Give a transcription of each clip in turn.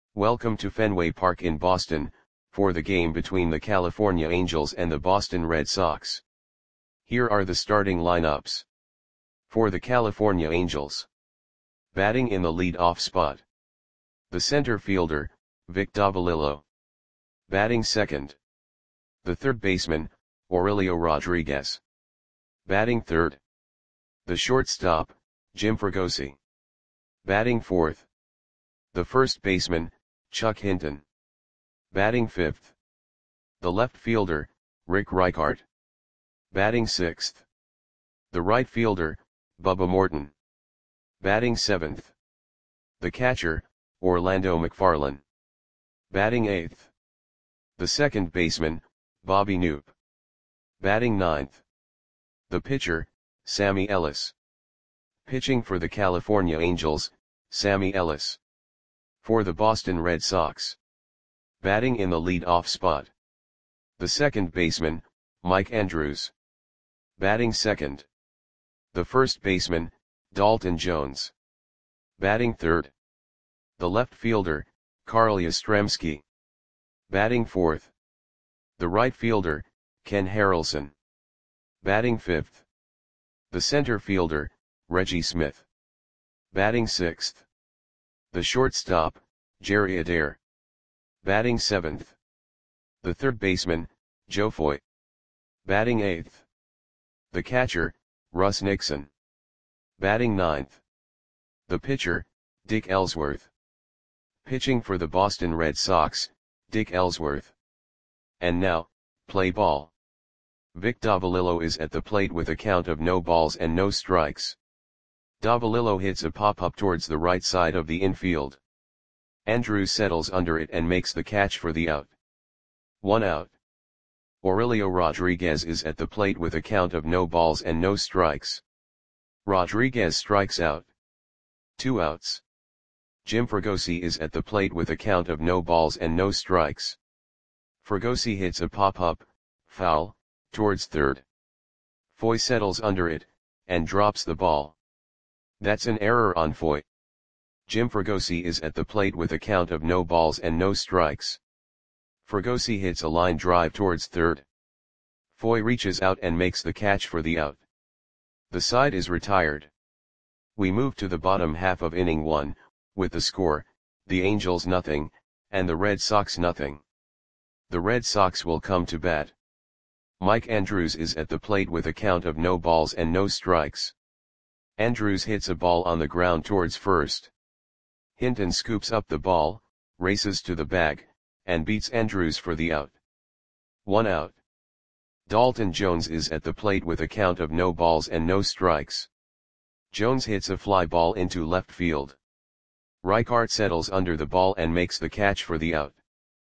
Welcome to Fenway Park in Boston, for the game between the California Angels and the Boston Red Sox. Here are the starting lineups. For the California Angels. Batting in the lead-off spot. The center fielder, Vic Davalillo. Batting second. The third baseman, Aurelio Rodriguez. Batting third. The shortstop, Jim Fregosi. Batting fourth. The first baseman, Chuck Hinton. Batting fifth. The left fielder, Rick Reichart. Batting sixth. The right fielder, Bubba Morton. Batting seventh. The catcher, Orlando McFarland. Batting eighth. The second baseman, Bobby Knoop. Batting ninth. The pitcher, Sammy Ellis. Pitching for the California Angels, Sammy Ellis. For the Boston Red Sox. Batting in the lead-off spot. The second baseman, Mike Andrews. Batting second. The first baseman, Dalton Jones. Batting third. The left fielder, Carl Yastrzemski. Batting fourth. The right fielder, Ken Harrelson. Batting fifth. The center fielder, Reggie Smith. Batting sixth. The shortstop, Jerry Adair. Batting seventh. The third baseman, Joe Foy. Batting eighth. The catcher, Russ Nixon. Batting ninth. The pitcher, Dick Ellsworth. Pitching for the Boston Red Sox, Dick Ellsworth. And now, play ball. Vic Davalillo is at the plate with a count of no balls and no strikes. Davalillo hits a pop-up towards the right side of the infield. Andrews settles under it and makes the catch for the out. 1 out. Aurelio Rodriguez is at the plate with a count of no balls and no strikes. Rodriguez strikes out. 2 outs. Jim Fregosi is at the plate with a count of no balls and no strikes. Fregosi hits a pop-up, foul, towards third. Foy settles under it, and drops the ball. That's an error on Foy. Jim Fregosi is at the plate with a count of no balls and no strikes. Fregosi hits a line drive towards third. Foy reaches out and makes the catch for the out. The side is retired. We move to the bottom half of inning 1, with the score, the Angels nothing, and the Red Sox nothing. The Red Sox will come to bat. Mike Andrews is at the plate with a count of no balls and no strikes. Andrews hits a ball on the ground towards first. Hinton scoops up the ball, races to the bag, and beats Andrews for the out. 1 out. Dalton Jones is at the plate with a count of no balls and no strikes. Jones hits a fly ball into left field. Reichart settles under the ball and makes the catch for the out.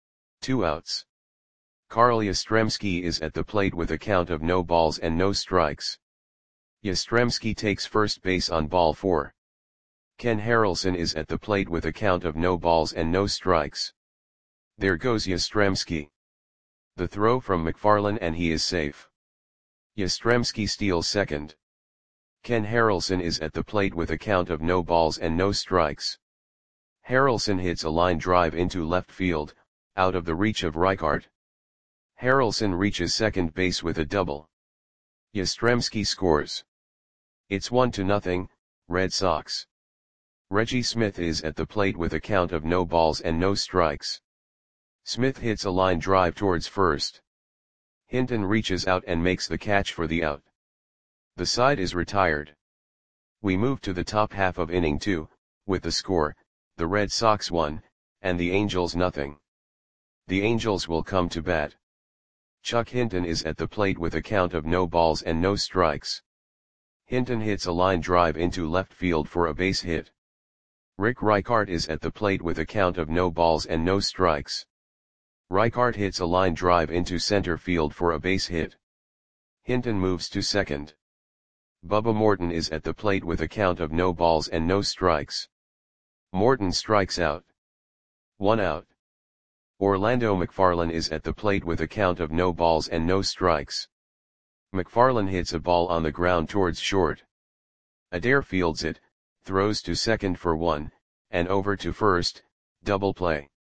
2 outs. Carl Yastrzemski is at the plate with a count of no balls and no strikes. Yastrzemski takes first base on ball 4. Ken Harrelson is at the plate with a count of no balls and no strikes. There goes Yastrzemski. The throw from McFarland and he is safe. Yastrzemski steals second. Ken Harrelson is at the plate with a count of no balls and no strikes. Harrelson hits a line drive into left field, out of the reach of Reichart. Harrelson reaches second base with a double. Yastrzemski scores. It's 1-0, Red Sox. Reggie Smith is at the plate with a count of no balls and no strikes. Smith hits a line drive towards first. Hinton reaches out and makes the catch for the out. The side is retired. We move to the top half of inning 2, with the score, the Red Sox 1, and the Angels nothing. The Angels will come to bat. Chuck Hinton is at the plate with a count of no balls and no strikes. Hinton hits a line drive into left field for a base hit. Rick Reichart is at the plate with a count of no balls and no strikes. Reichart hits a line drive into center field for a base hit. Hinton moves to second. Bubba Morton is at the plate with a count of no balls and no strikes. Morton strikes out. 1 out. Orlando McFarland is at the plate with a count of no balls and no strikes. McFarland hits a ball on the ground towards short. Adair fields it, throws to second for 1, and over to first, double play.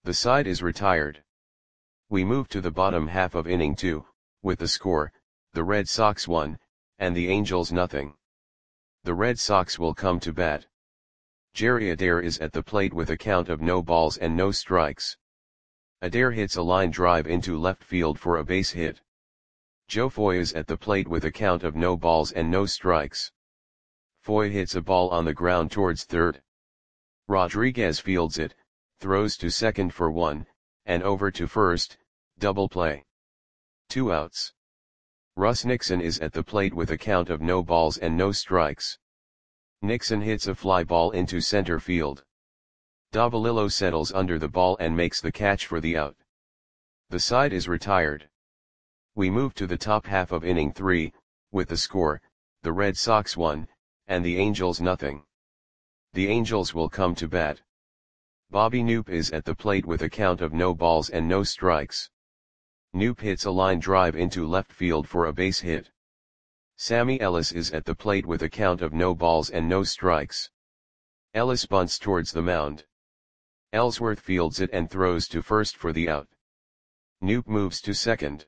The side is retired. We move to the bottom half of inning 2, with the score, the Red Sox 1, and the Angels nothing. The Red Sox will come to bat. Jerry Adair is at the plate with a count of no balls and no strikes. Adair hits a line drive into left field for a base hit. Joe Foy is at the plate with a count of no balls and no strikes. Foy hits a ball on the ground towards third. Rodriguez fields it, throws to second for 1, and over to first, double play. 2 outs. Russ Nixon is at the plate with a count of no balls and no strikes. Nixon hits a fly ball into center field. Davalillo settles under the ball and makes the catch for the out. The side is retired. We move to the top half of inning 3, with the score, the Red Sox 1, and the Angels nothing. The Angels will come to bat. Bobby Knoop is at the plate with a count of no balls and no strikes. Knoop hits a line drive into left field for a base hit. Sammy Ellis is at the plate with a count of no balls and no strikes. Ellis bunts towards the mound. Ellsworth fields it and throws to first for the out. Knoop moves to second.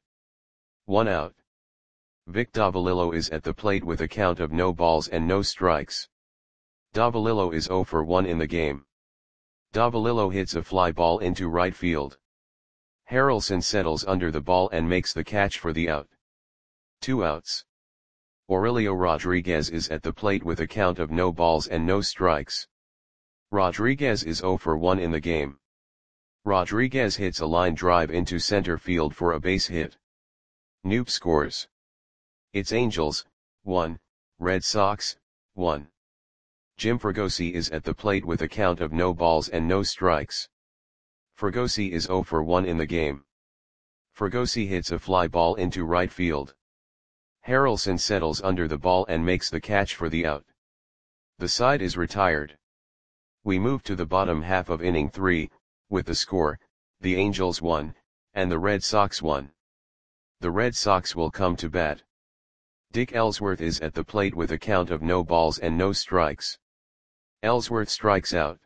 1 out. Vic Davalillo is at the plate with a count of no balls and no strikes. Davalillo is 0 for 1 in the game. Davalillo hits a fly ball into right field. Harrelson settles under the ball and makes the catch for the out. 2 outs. Aurelio Rodriguez is at the plate with a count of no balls and no strikes. Rodriguez is 0 for 1 in the game. Rodriguez hits a line drive into center field for a base hit. Knoop scores. It's Angels, 1, Red Sox, 1. Jim Fregosi is at the plate with a count of no balls and no strikes. Fregosi is 0 for 1 in the game. Fregosi hits a fly ball into right field. Harrelson settles under the ball and makes the catch for the out. The side is retired. We move to the bottom half of inning 3, with the score, the Angels 1, and the Red Sox 1. The Red Sox will come to bat. Dick Ellsworth is at the plate with a count of no balls and no strikes. Ellsworth strikes out.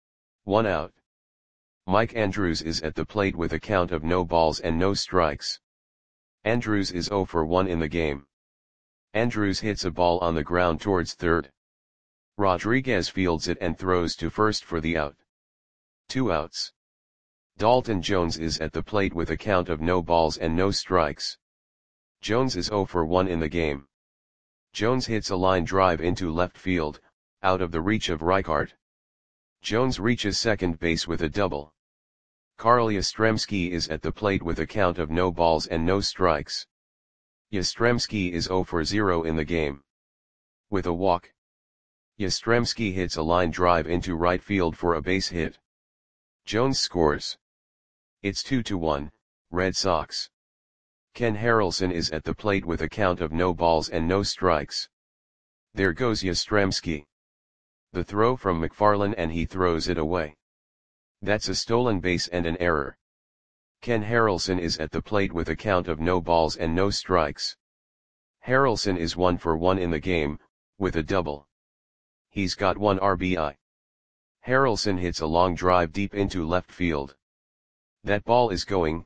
1 out. Mike Andrews is at the plate with a count of no balls and no strikes. Andrews is 0 for 1 in the game. Andrews hits a ball on the ground towards third. Rodriguez fields it and throws to first for the out. 2 outs. Dalton Jones is at the plate with a count of no balls and no strikes. Jones is 0 for 1 in the game. Jones hits a line drive into left field, out of the reach of Reichart. Jones reaches second base with a double. Carl Yastrzemski is at the plate with a count of no balls and no strikes. Yastrzemski is 0 for 0 in the game. With a walk. Yastrzemski hits a line drive into right field for a base hit. Jones scores. It's 2-1, Red Sox. Ken Harrelson is at the plate with a count of no balls and no strikes. There goes Yastrzemski. The throw from McFarland and he throws it away. That's a stolen base and an error. Ken Harrelson is at the plate with a count of no balls and no strikes. Harrelson is 1 for 1 in the game, with a double. He's got 1 RBI. Harrelson hits a long drive deep into left field. That ball is gone.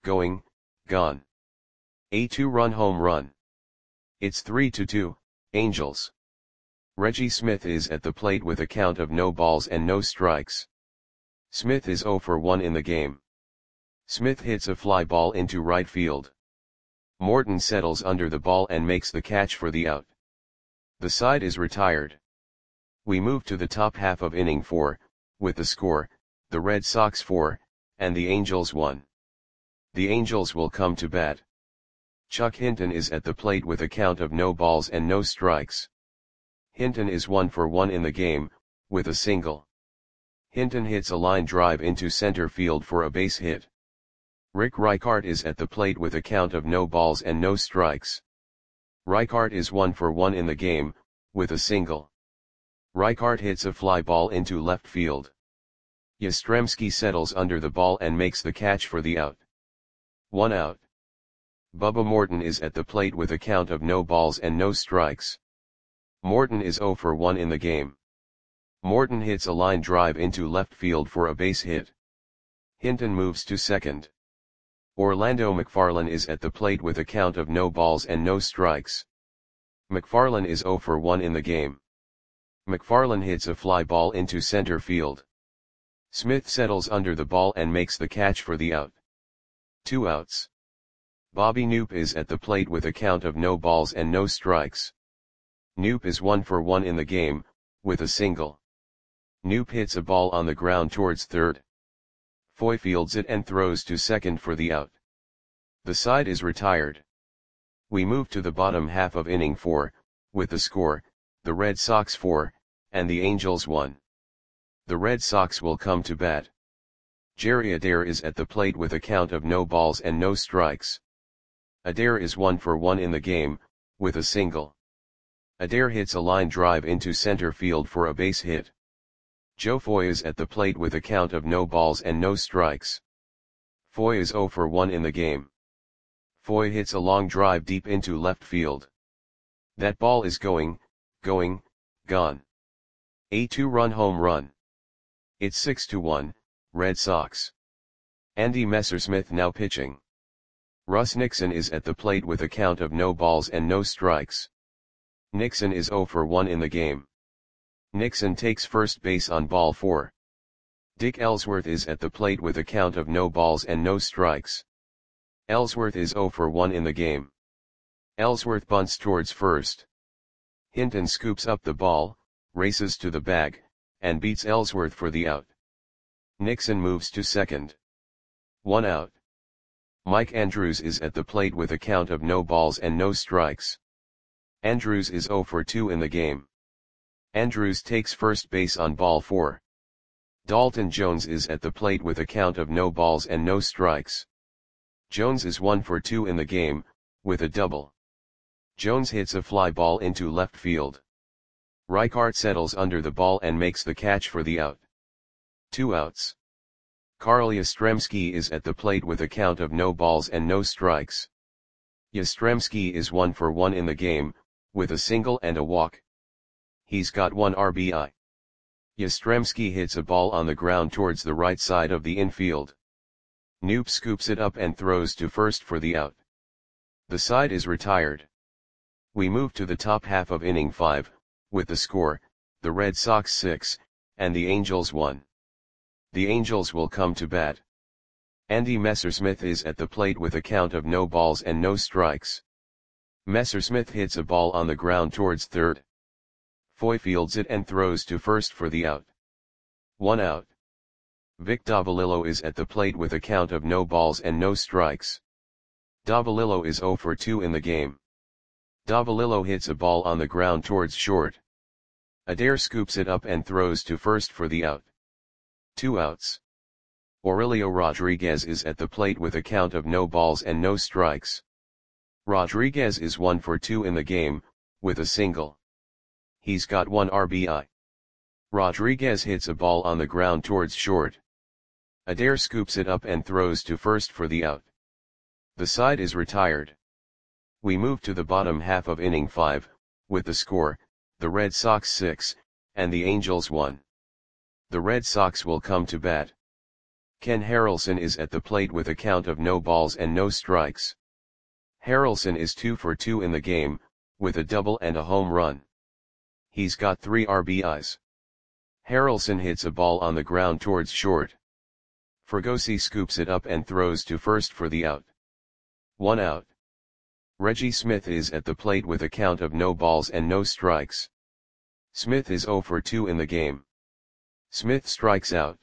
A 2-run home run. It's 3-2, Angels. Reggie Smith is at the plate with a count of no balls and no strikes. Smith is 0 for 1 in the game. Smith hits a fly ball into right field. Morton settles under the ball and makes the catch for the out. The side is retired. We move to the top half of inning 4, with the score, the Red Sox 4, and the Angels 1. The Angels will come to bat. Chuck Hinton is at the plate with a count of no balls and no strikes. Hinton is 1 for 1 in the game, with a single. Hinton hits a line drive into center field for a base hit. Rick Reichart is at the plate with a count of no balls and no strikes. Reichart is 1 for 1 in the game, with a single. Reichart hits a fly ball into left field. Yastrzemski settles under the ball and makes the catch for the out. 1 out. Bubba Morton is at the plate with a count of no balls and no strikes. Morton is 0 for 1 in the game. Morton hits a line drive into left field for a base hit. Hinton moves to second. Orlando McFarlane is at the plate with a count of no balls and no strikes. McFarlane is 0 for 1 in the game. McFarlane hits a fly ball into center field. Smith settles under the ball and makes the catch for the out. 2 outs. Bobby Knoop is at the plate with a count of no balls and no strikes. Knoop is 1 for 1 in the game, with a single. Knoop hits a ball on the ground towards third. Foy fields it and throws to second for the out. The side is retired. We move to the bottom half of inning 4, with the score, the Red Sox 4, and the Angels 1. The Red Sox will come to bat. Jerry Adair is at the plate with a count of no balls and no strikes. Adair is 1 for 1 in the game, with a single. Adair hits a line drive into center field for a base hit. Joe Foy is at the plate with a count of no balls and no strikes. Foy is 0 for 1 in the game. Foy hits a long drive deep into left field. That ball is gone. A 2-run home run. It's 6-1, Red Sox. Andy Messersmith now pitching. Russ Nixon is at the plate with a count of no balls and no strikes. Nixon is 0 for 1 in the game. Nixon takes first base on ball 4. Dick Ellsworth is at the plate with a count of no balls and no strikes. Ellsworth is 0 for 1 in the game. Ellsworth bunts towards first. Hinton scoops up the ball, races to the bag, and beats Ellsworth for the out. Nixon moves to second. 1 out. Mike Andrews is at the plate with a count of no balls and no strikes. Andrews is 0 for 2 in the game. Andrews takes first base on ball 4. Dalton Jones is at the plate with a count of no balls and no strikes. Jones is 1 for 2 in the game, with a double. Jones hits a fly ball into left field. Reichart settles under the ball and makes the catch for the out. 2 outs. Carl Yastrzemski is at the plate with a count of no balls and no strikes. Yastrzemski is 1 for 1 in the game, with a single and a walk. He's got 1 RBI. Yastrzemski hits a ball on the ground towards the right side of the infield. Knoop scoops it up and throws to first for the out. The side is retired. We move to the top half of inning 5, with the score, the Red Sox 6, and the Angels 1. The Angels will come to bat. Andy Messersmith is at the plate with a count of no balls and no strikes. Messersmith hits a ball on the ground towards third. Foy fields it and throws to first for the out. 1 out. Vic Davalillo is at the plate with a count of no balls and no strikes. Davalillo is 0 for 2 in the game. Davalillo hits a ball on the ground towards short. Adair scoops it up and throws to first for the out. 2 outs. Aurelio Rodriguez is at the plate with a count of no balls and no strikes. Rodriguez is 1 for 2 in the game, with a single. He's got 1 RBI. Rodriguez hits a ball on the ground towards short. Adair scoops it up and throws to first for the out. The side is retired. We move to the bottom half of inning 5, with the score, the Red Sox 6, and the Angels 1. The Red Sox will come to bat. Ken Harrelson is at the plate with a count of no balls and no strikes. Harrelson is 2 for 2 in the game, with a double and a home run. He's got 3 RBIs. Harrelson hits a ball on the ground towards short. Fregosi scoops it up and throws to first for the out. 1 out. Reggie Smith is at the plate with a count of no balls and no strikes. Smith is 0 for 2 in the game. Smith strikes out.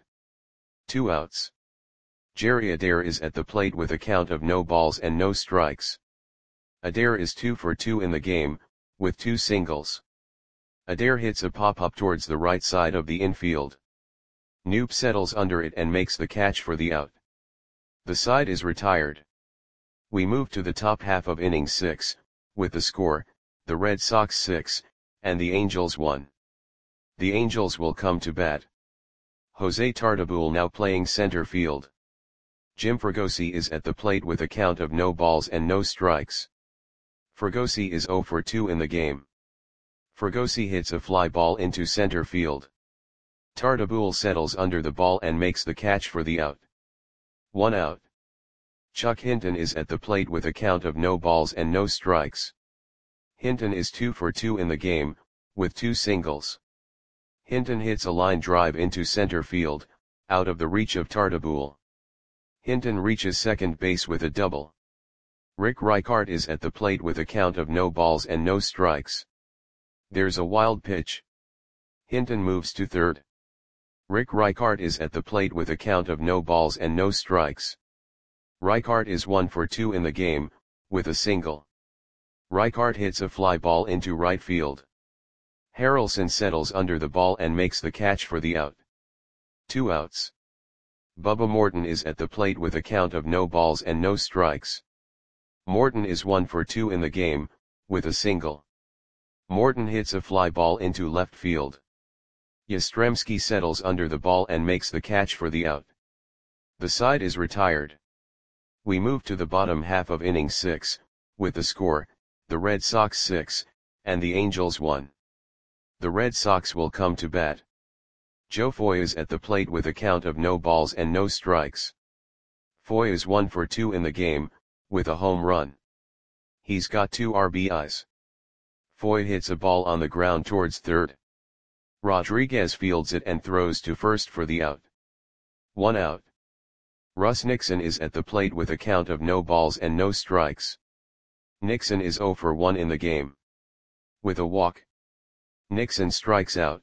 2 outs. Jerry Adair is at the plate with a count of no balls and no strikes. Adair is 2 for 2 in the game, with 2 singles. Adair hits a pop-up towards the right side of the infield. Knoop settles under it and makes the catch for the out. The side is retired. We move to the top half of inning 6, with the score, the Red Sox 6, and the Angels 1. The Angels will come to bat. Jose Tartabull now playing center field. Jim Fregosi is at the plate with a count of no balls and no strikes. Fregosi is 0 for 2 in the game. Fregosi hits a fly ball into center field. Tartabull settles under the ball and makes the catch for the out. 1 out. Chuck Hinton is at the plate with a count of no balls and no strikes. Hinton is 2 for 2 in the game, with 2 singles. Hinton hits a line drive into center field, out of the reach of Tartabull. Hinton reaches second base with a double. Rick Reichart is at the plate with a count of no balls and no strikes. There's a wild pitch. Hinton moves to third. Rick Reichart is at the plate with a count of no balls and no strikes. Reichart is 1 for 2 in the game, with a single. Reichart hits a fly ball into right field. Harrelson settles under the ball and makes the catch for the out. 2 outs. Bubba Morton is at the plate with a count of no balls and no strikes. Morton is 1 for 2 in the game, with a single. Morton hits a fly ball into left field. Yastrzemski settles under the ball and makes the catch for the out. The side is retired. We move to the bottom half of inning 6, with the score, the Red Sox 6, and the Angels 1. The Red Sox will come to bat. Joe Foy is at the plate with a count of no balls and no strikes. Foy is 1 for 2 in the game, with a home run. He's got 2 RBIs. Foy hits a ball on the ground towards third. Rodriguez fields it and throws to first for the out. 1 out. Russ Nixon is at the plate with a count of no balls and no strikes. Nixon is 0 for 1 in the game. With a walk, Nixon strikes out.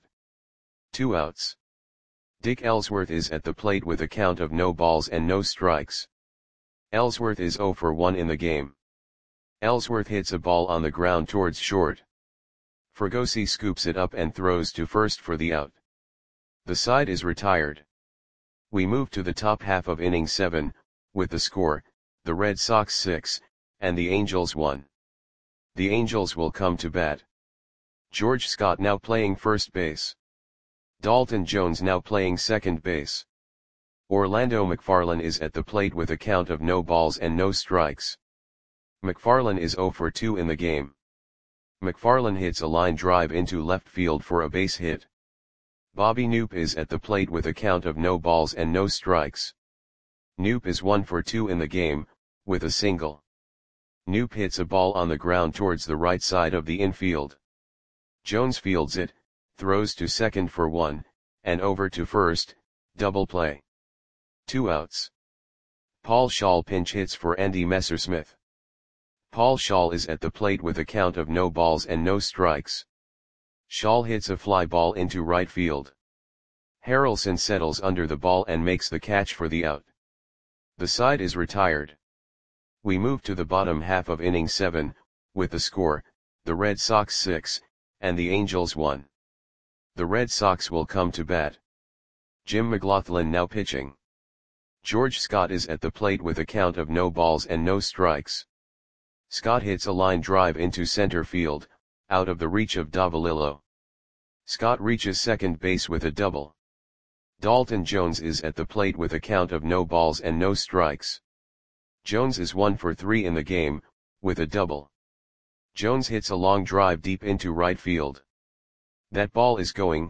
2 outs. Dick Ellsworth is at the plate with a count of no balls and no strikes. Ellsworth is 0 for 1 in the game. Ellsworth hits a ball on the ground towards short. Fregosi scoops it up and throws to first for the out. The side is retired. We move to the top half of inning 7, with the score, the Red Sox 6, and the Angels 1. The Angels will come to bat. George Scott now playing first base. Dalton Jones now playing second base. Orlando McFarlane is at the plate with a count of no balls and no strikes. McFarlane is 0 for 2 in the game. McFarlane hits a line drive into left field for a base hit. Bobby Knoop is at the plate with a count of no balls and no strikes. Knoop is 1 for 2 in the game, with a single. Knoop hits a ball on the ground towards the right side of the infield. Jones fields it, throws to second for 1, and over to first, double play. 2 outs. Paul Schaal pinch hits for Andy Messersmith. Paul Schaal is at the plate with a count of no balls and no strikes. Schaal hits a fly ball into right field. Harrelson settles under the ball and makes the catch for the out. The side is retired. We move to the bottom half of inning 7, with the score, the Red Sox 6, and the Angels 1. The Red Sox will come to bat. Jim McLaughlin now pitching. George Scott is at the plate with a count of no balls and no strikes. Scott hits a line drive into center field, out of the reach of Davalillo. Scott reaches second base with a double. Dalton Jones is at the plate with a count of no balls and no strikes. Jones is 1 for 3 in the game, with a double. Jones hits a long drive deep into right field. That ball is gone.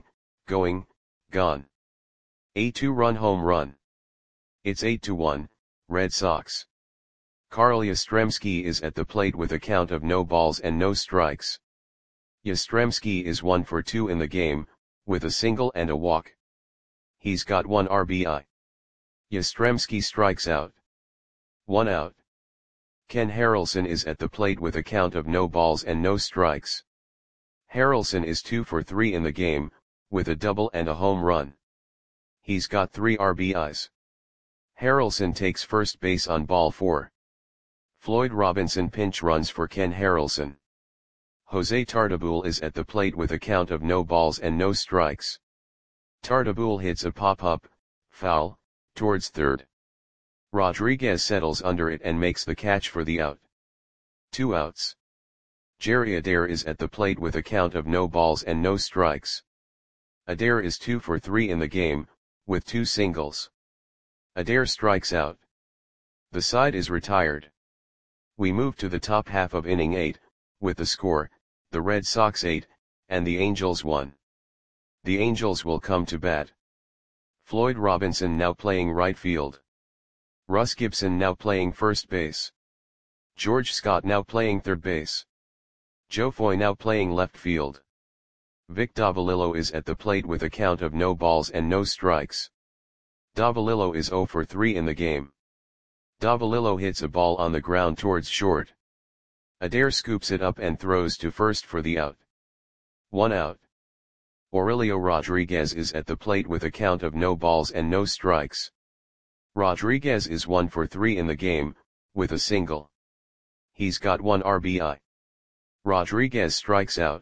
A 2-run home run. It's 8-1, Red Sox. Carl Yastrzemski is at the plate with a count of no balls and no strikes. Yastrzemski is 1 for 2 in the game, with a single and a walk. He's got 1 RBI. Yastrzemski strikes out. 1 out. Ken Harrelson is at the plate with a count of no balls and no strikes. Harrelson is 2 for 3 in the game, with a double and a home run. He's got 3 RBIs. Harrelson takes first base on ball 4. Floyd Robinson pinch runs for Ken Harrelson. Jose Tartabull is at the plate with a count of no balls and no strikes. Tartabull hits a pop-up, foul, towards third. Rodriguez settles under it and makes the catch for the out. 2 outs. Jerry Adair is at the plate with a count of no balls and no strikes. Adair is 2 for 3 in the game, with 2 singles. Adair strikes out. The side is retired. We move to the top half of inning 8, with the score, the Red Sox 8, and the Angels 1. The Angels will come to bat. Floyd Robinson now playing right field. Russ Gibson now playing first base. George Scott now playing third base. Joe Foy now playing left field. Vic Davalillo is at the plate with a count of no balls and no strikes. Davalillo is 0 for 3 in the game. Davalillo hits a ball on the ground towards short. Adair scoops it up and throws to first for the out. 1 out. Aurelio Rodriguez is at the plate with a count of no balls and no strikes. Rodriguez is 1 for 3 in the game, with a single. He's got 1 RBI. Rodriguez strikes out.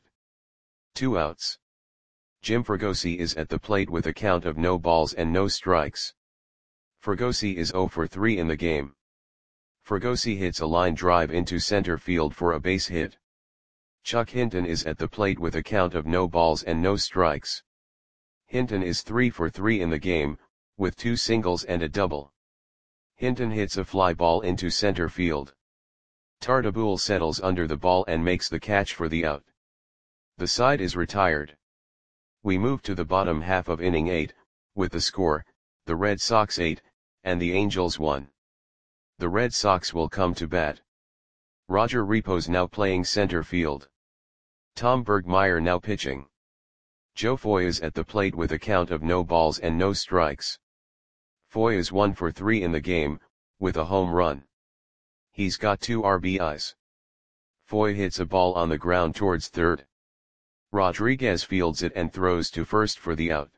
2 outs. Jim Fregosi is at the plate with a count of no balls and no strikes. Fregosi is 0 for 3 in the game. Fregosi hits a line drive into center field for a base hit. Chuck Hinton is at the plate with a count of no balls and no strikes. Hinton is 3 for 3 in the game, with 2 singles and a double. Hinton hits a fly ball into center field. Tartabull settles under the ball and makes the catch for the out. The side is retired. We move to the bottom half of inning 8, with the score, the Red Sox 8, and the Angels 1. The Red Sox will come to bat. Roger Repos now playing center field. Tom Bergmeyer now pitching. Joe Foy is at the plate with a count of no balls and no strikes. Foy is 1 for 3 in the game, with a home run. He's got 2 RBIs. Foy hits a ball on the ground towards third. Rodriguez fields it and throws to first for the out.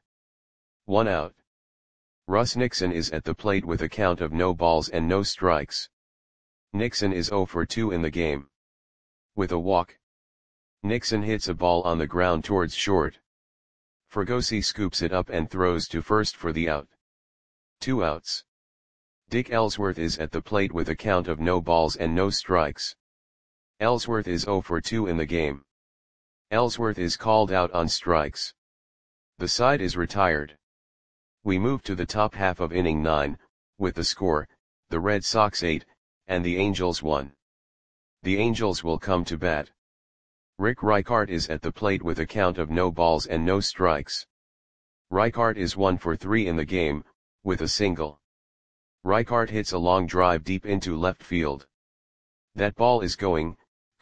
1 out. Russ Nixon is at the plate with a count of no balls and no strikes. Nixon is 0 for 2 in the game. With a walk. Nixon hits a ball on the ground towards short. Fregosi scoops it up and throws to first for the out. 2 outs. Dick Ellsworth is at the plate with a count of no balls and no strikes. Ellsworth is 0 for 2 in the game. Ellsworth is called out on strikes. The side is retired. We move to the top half of inning 9, with the score, the Red Sox 8, and the Angels 1. The Angels will come to bat. Rick Reichart is at the plate with a count of no balls and no strikes. Reichart is 1 for 3 in the game, with a single. Reichart hits a long drive deep into left field. That ball is going,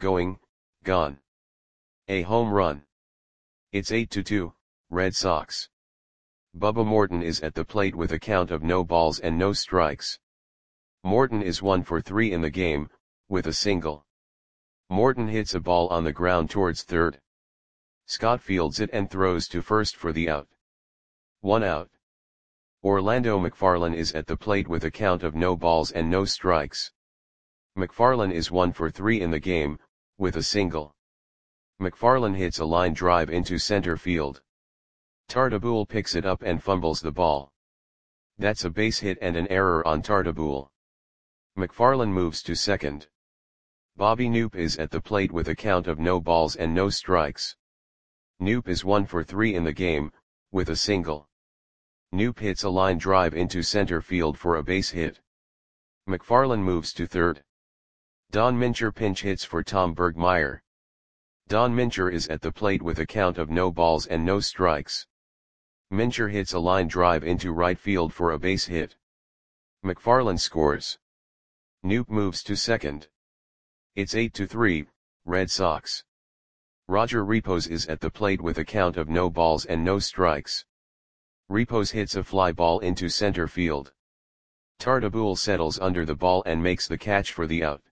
gone. A home run. It's 8-2, Red Sox. Bubba Morton is at the plate with a count of no balls and no strikes. Morton is 1 for 3 in the game, with a single. Morton hits a ball on the ground towards third. Scott fields it and throws to first for the out. 1 out. Orlando McFarlane is at the plate with a count of no balls and no strikes. McFarlane is 1 for 3 in the game, with a single. McFarlane hits a line drive into center field. Tartabull picks it up and fumbles the ball. That's a base hit and an error on Tartabull. McFarlane moves to second. Bobby Knoop is at the plate with a count of no balls and no strikes. Knoop is 1 for 3 in the game, with a single. Knoop hits a line drive into center field for a base hit. McFarlane moves to third. Don Mincher pinch hits for Tom Bergmeyer. Don Mincher is at the plate with a count of no balls and no strikes. Mincher hits a line drive into right field for a base hit. McFarlane scores. Knoop moves to second. It's 8-3, Red Sox. Roger Repos is at the plate with a count of no balls and no strikes. Repos hits a fly ball into center field. Tartabull settles under the ball and makes the catch for the out.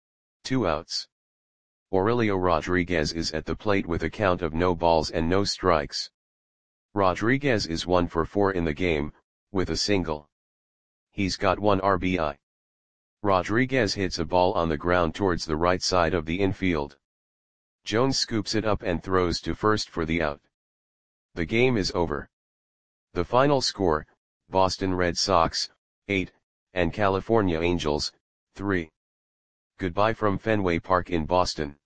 2 outs. Aurelio Rodriguez is at the plate with a count of no balls and no strikes. Rodriguez is 1 for 4 in the game, with a single. He's got 1 RBI. Rodriguez hits a ball on the ground towards the right side of the infield. Jones scoops it up and throws to first for the out. The game is over. The final score, Boston Red Sox, 8, and California Angels, 3. Goodbye from Fenway Park in Boston.